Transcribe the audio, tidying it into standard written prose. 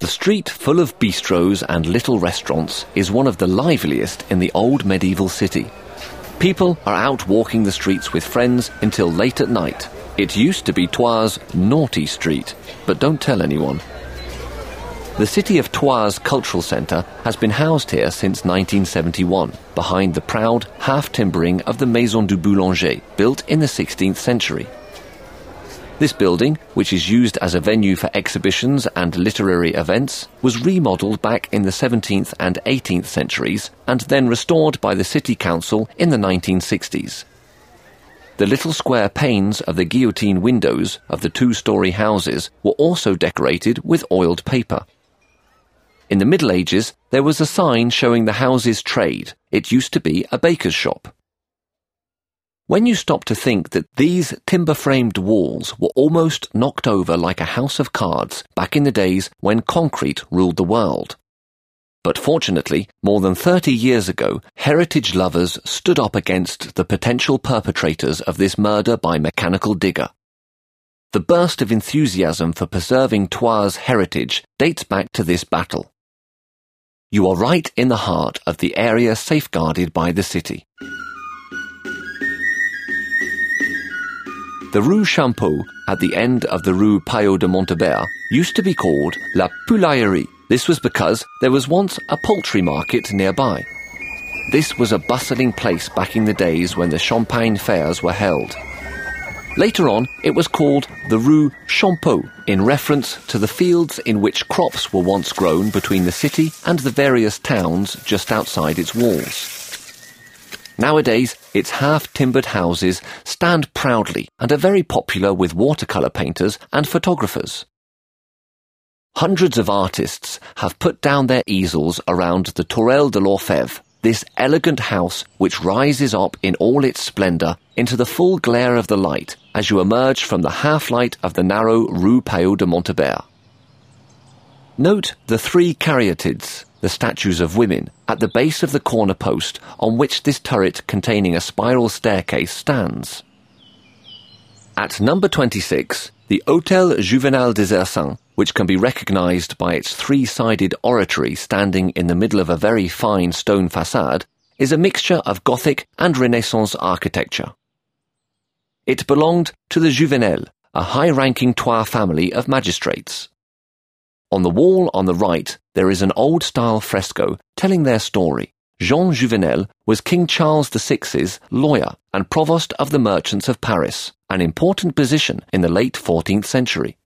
The street full of bistros and little restaurants is one of the liveliest in the old medieval city. People are out walking the streets with friends until late at night. It used to be Troyes' naughty street, but don't tell anyone. The City of Troyes Cultural Centre has been housed here since 1971, behind the proud half-timbering of the Maison du Boulanger, built in the 16th century. This building, which is used as a venue for exhibitions and literary events, was remodelled back in the 17th and 18th centuries and then restored by the City Council in the 1960s. The little square panes of the guillotine windows of the two-storey houses were also decorated with oiled paper. In the Middle Ages, there was a sign showing the house's trade. It used to be a baker's shop. When you stop to think that these timber-framed walls were almost knocked over like a house of cards back in the days when concrete ruled the world. But fortunately, more than 30 years ago, heritage lovers stood up against the potential perpetrators of this murder by mechanical digger. The burst of enthusiasm for preserving Troyes' heritage dates back to this battle. You are right in the heart of the area safeguarded by the city. The Rue Champeau, at the end of the Rue Payot de Montabert, used to be called La Poulaillerie. This was because there was once a poultry market nearby. This was a bustling place back in the days when the Champagne fairs were held. Later on, it was called the Rue Champeau, in reference to the fields in which crops were once grown between the city and the various towns just outside its walls. Nowadays, its half-timbered houses stand proudly and are very popular with watercolour painters and photographers. Hundreds of artists have put down their easels around the Tourelle de l'Orfèvre, this elegant house which rises up in all its splendour into the full glare of the light as you emerge from the half-light of the narrow Rue Payot de Montabert. Note the three caryatides, the statues of women, at the base of the corner post on which this turret containing a spiral staircase stands. At number 26, the Hôtel Juvénal des Ursins, which can be recognised by its three-sided oratory standing in the middle of a very fine stone façade, is a mixture of Gothic and Renaissance architecture. It belonged to the Juvénal, a high-ranking Troyes family of magistrates. On the wall on the right, there is an old-style fresco telling their story. Jean Juvénal was King Charles VI's lawyer and provost of the merchants of Paris, an important position in the late 14th century.